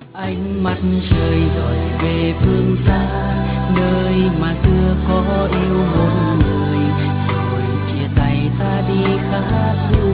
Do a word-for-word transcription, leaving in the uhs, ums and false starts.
Ánh mắt rơi rồi về phương xa, nơi mà xưa có yêu một người, rồi chia tay ta đi khá xa.